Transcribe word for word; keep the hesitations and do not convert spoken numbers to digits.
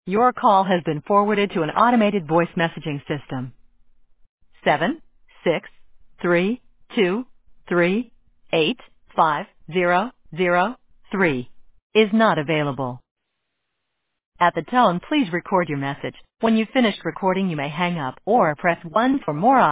Your call has been forwarded to an automated voice messaging system. Seven six three two three eight five zero zero three is not available. At the tone, please record your message. When you've finished recording, you may hang up or press one for more options.